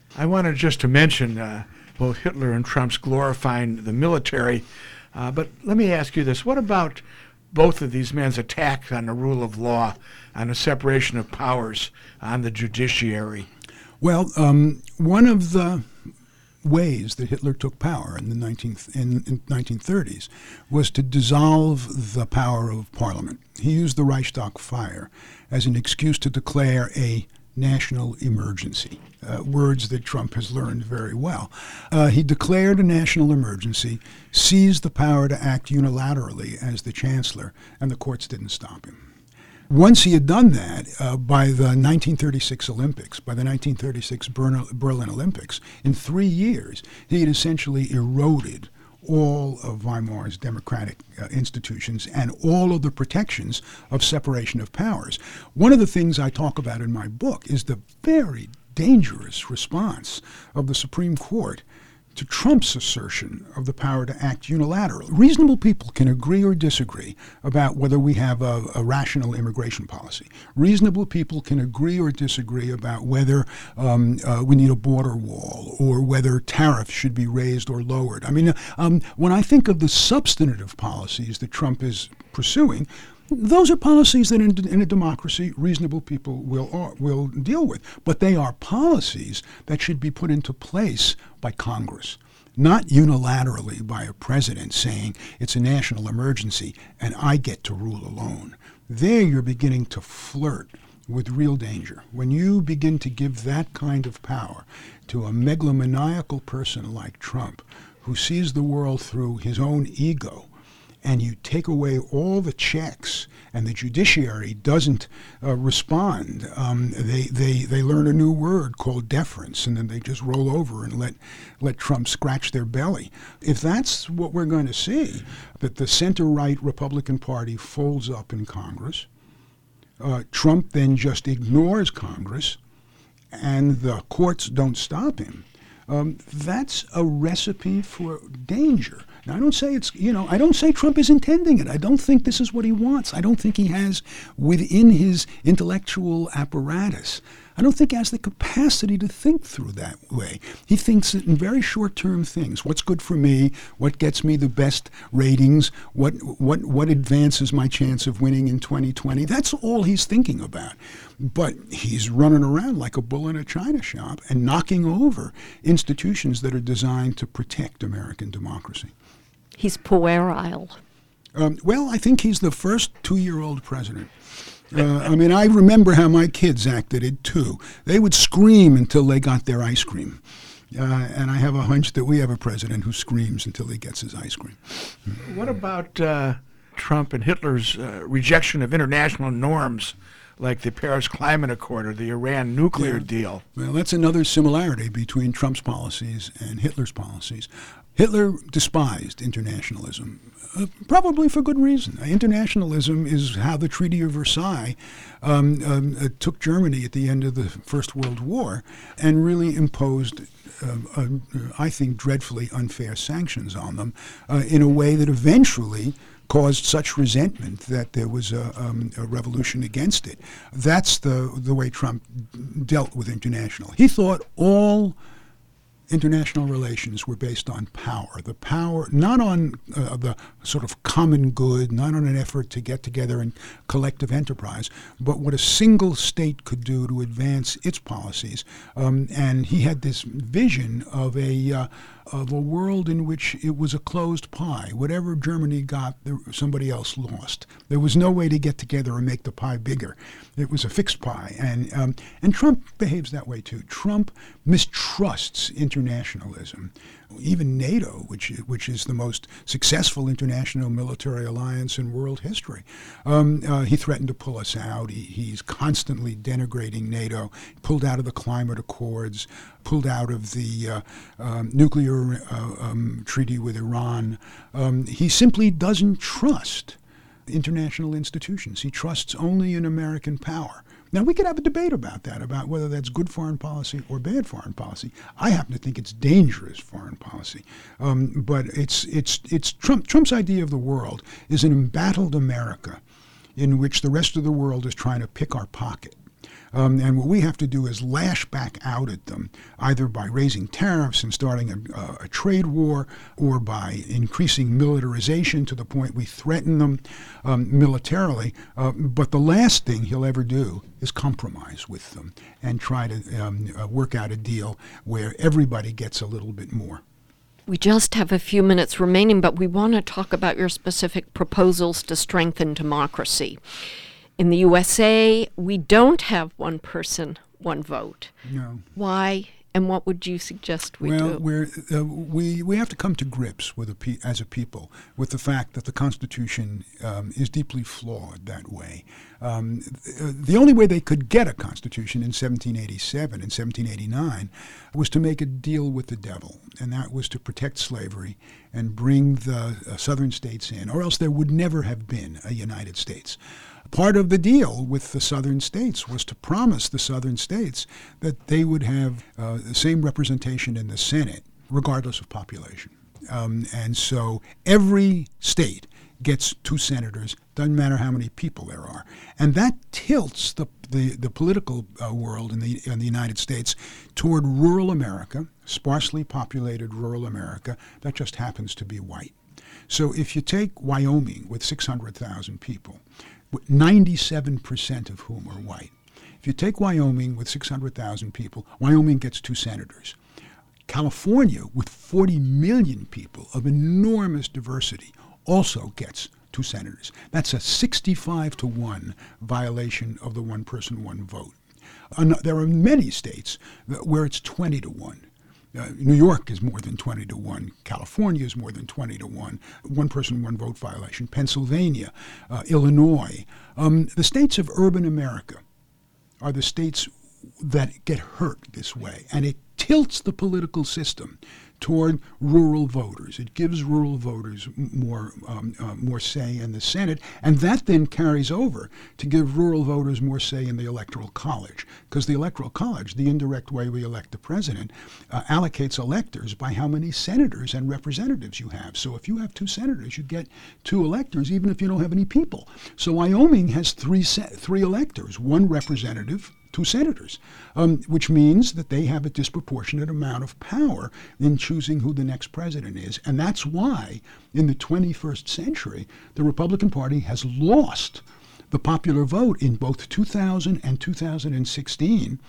I wanted just to mention both Hitler and Trump's glorifying the military, but let me ask you this. What about both of these men's attack on the rule of law, on the separation of powers, on the judiciary? Well, one of the ways that Hitler took power in the 1930s was to dissolve the power of Parliament. He used the Reichstag fire as an excuse to declare a national emergency, words that Trump has learned very well. He declared a national emergency, seized the power to act unilaterally as the chancellor, and the courts didn't stop him. Once he had done that, by the 1936 Olympics, by the 1936 Berlin Olympics, in 3 years, he had essentially eroded all of Weimar's democratic institutions and all of the protections of separation of powers. One of the things I talk about in my book is the very dangerous response of the Supreme Court to Trump's assertion of the power to act unilaterally. Reasonable people can agree or disagree about whether we have a rational immigration policy. Reasonable people can agree or disagree about whether we need a border wall or whether tariffs should be raised or lowered. I mean, when I think of the substantive policies that Trump is pursuing, those are policies that in a democracy reasonable people will deal with. But they are policies that should be put into place by Congress, not unilaterally by a president saying it's a national emergency and I get to rule alone. There you're beginning to flirt with real danger. When you begin to give that kind of power to a megalomaniacal person like Trump, who sees the world through his own ego, and you take away all the checks, and the judiciary doesn't respond. They learn a new word called deference, and then they just roll over and let Trump scratch their belly. If that's what we're going to see, that the center-right Republican Party folds up in Congress, Trump then just ignores Congress, and the courts don't stop him, that's a recipe for danger. Now, I don't say I don't say Trump is intending it. I don't think this is what he wants. I don't think he has within his intellectual apparatus, I don't think he has the capacity to think through that way. He thinks in very short-term things. What's good for me? What gets me the best ratings? What advances my chance of winning in 2020? That's all he's thinking about. But he's running around like a bull in a china shop and knocking over institutions that are designed to protect American democracy. He's puerile. Well, I think he's the first 2-year-old president. I mean, I remember how my kids acted it, too. They would scream until they got their ice cream. And I have a hunch that we have a president who screams until he gets his ice cream. What about Trump and Hitler's rejection of international norms like the Paris Climate Accord or the Iran nuclear deal? Well, that's another similarity between Trump's policies and Hitler's policies. Hitler despised internationalism, probably for good reason. Internationalism is how the Treaty of Versailles took Germany at the end of the First World War and really imposed, I think, dreadfully unfair sanctions on them in a way that eventually caused such resentment that there was a revolution against it. That's the way Trump dealt with international. He thought all international relations were based on power. The power, not on the sort of common good, not on an effort to get together in collective enterprise, but what a single state could do to advance its policies. And he had this vision of a world in which it was a closed pie. Whatever Germany got, somebody else lost. There was no way to get together and make the pie bigger. It was a fixed pie. And Trump behaves that way too. Trump mistrusts internationalism. Even NATO, which is the most successful international military alliance in world history, he threatened to pull us out. He's constantly denigrating NATO. He pulled out of the climate accords, pulled out of the nuclear treaty with Iran. He simply doesn't trust international institutions. He trusts only in American power. Now, we could have a debate about that, about whether that's good foreign policy or bad foreign policy. I happen to think it's dangerous foreign policy. But it's Trump's idea of the world is an embattled America in which the rest of the world is trying to pick our pocket. And what we have to do is lash back out at them, either by raising tariffs and starting a trade war, or by increasing militarization to the point we threaten them militarily. But the last thing he'll ever do is compromise with them and try to work out a deal where everybody gets a little bit more. We just have a few minutes remaining, but we want to talk about your specific proposals to strengthen democracy. In the USA, we don't have one person, one vote. No. Why, and what would you suggest we do? Well, we have to come to grips with as a people with the fact that the Constitution is deeply flawed that way. The only way they could get a Constitution in 1787 and 1789 was to make a deal with the devil, and that was to protect slavery and bring the southern states in, or else there would never have been a United States. Part of the deal with the southern states was to promise the southern states that they would have the same representation in the Senate, regardless of population. And so every state gets 2 senators, doesn't matter how many people there are. And that tilts the political world in the United States toward rural America, sparsely populated rural America, that just happens to be white. So if you take Wyoming with 600,000 people, 97% of whom are white. If you take Wyoming with 600,000 people, Wyoming gets 2 senators. California, with 40 million people of enormous diversity, also gets 2 senators. That's a 65-1 violation of the one person, one vote. There are many states where it's 20-1. New York is more than 20-1. California is more than 20-1. One person, one vote violation. Pennsylvania, Illinois. The states of urban America are the states that get hurt this way, and it tilts the political system toward rural voters. It gives rural voters more say in the Senate, and that then carries over to give rural voters more say in the Electoral College, because the Electoral College, the indirect way we elect the president, allocates electors by how many senators and representatives you have. So if you have 2 senators, you get 2 electors, even if you don't have any people. So Wyoming has 3 electors, 1 representative, 2 senators, which means that they have a disproportionate amount of power in choosing who the next president is. And that's why, in the 21st century, the Republican Party has lost the popular vote in both 2000 and 2016